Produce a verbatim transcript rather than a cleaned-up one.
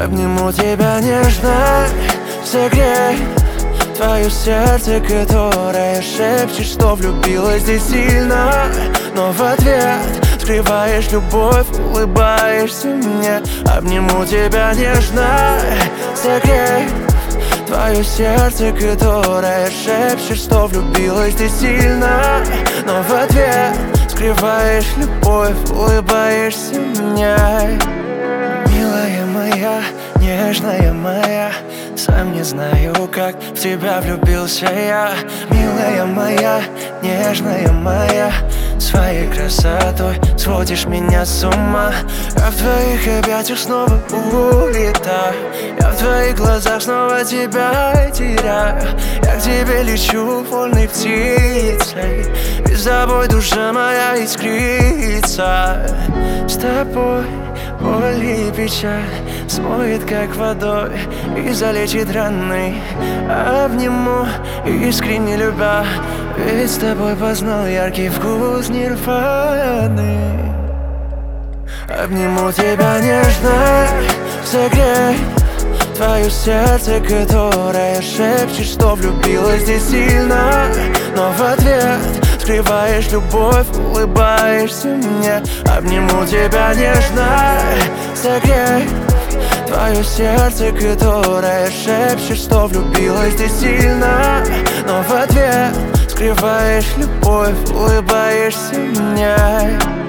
Обниму тебя нежно, согрей твое сердце, которое шепчет, что влюбилась здесь сильно. Но в ответ скрываешь любовь, улыбаешься мне. Обниму тебя нежно, согрей твое сердце, которое шепчет, что влюбилась здесь сильно. Но в ответ скрываешь любовь, улыбаешься мне. Милая моя, нежная моя, сам не знаю, как в тебя влюбился я. Милая моя, нежная моя, своей красотой сводишь меня с ума. Я в твоих объятиях снова улетаю, я в твоих глазах снова тебя теряю. Я к тебе лечу вольной птицей, и с тобой душа моя искрится. С тобой боль и печаль смоет как водой и залечит раны. Обниму, искренне любя, ведь с тобой познал яркий вкус нирваны. Обниму тебя нежно, согрей твое сердце, которое шепчет, что влюбилась здесь сильно. Но в ответ скрываешь любовь, улыбаешься мне. Обниму тебя нежно, согрей твое сердце, которое шепчет, что влюбилась здесь сильно. Но в ответ скрываешь любовь, улыбаешься мне.